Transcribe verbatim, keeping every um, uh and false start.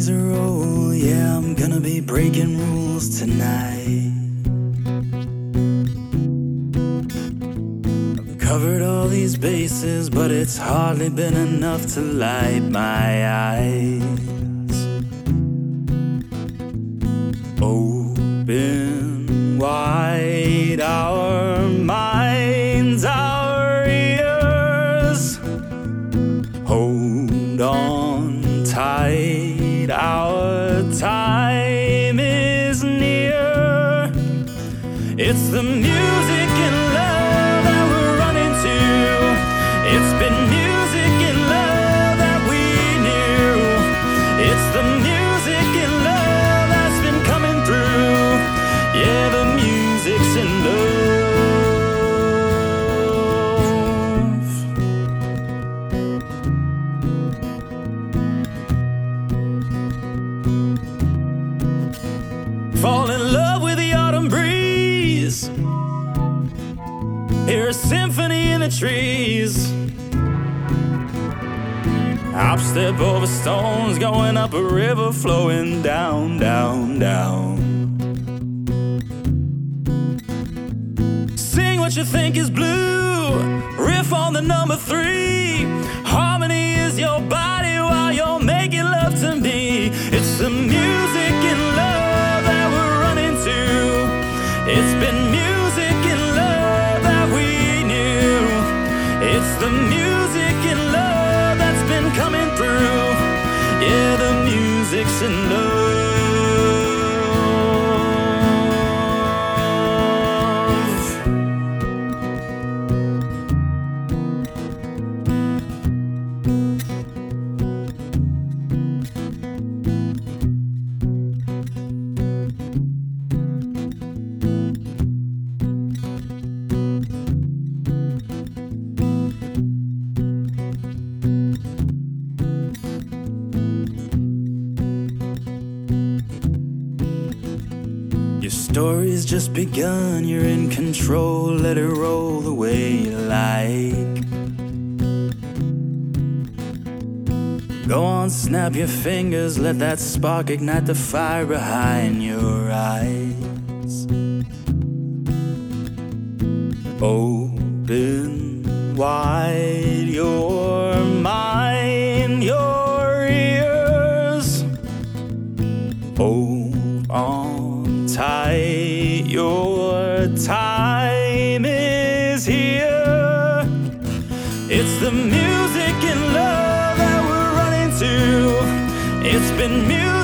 knees a roll, yeah, I'm gonna be breaking rules tonight. I've covered all these bases, but it's hardly been enough to light my eyes. Open wide our minds, our ears. Hold on tight, our time is near. It's the music and love that we're running to. It's been music and love that we knew. It's the music and love that's been coming through. Yeah, the music's in love. Fall in love with the autumn breeze. Hear a symphony in the trees. Hop, step over stones, going up a river, flowing down, down, down. Sing what you think is blue, riff on the number three. Harmony is your body while you're making love to me. It's the music and love that we're running to. It's been music and love that we knew. It's the music and love that's been coming through. Yeah, the music's in love. Your story's just begun, you're in control, let it roll the way you like. Go on, snap your fingers, let that spark ignite the fire behind your eyes. Open wide your mind, your ears. Hold on tight, your time is here. It's the music and love that we're running to. It's been music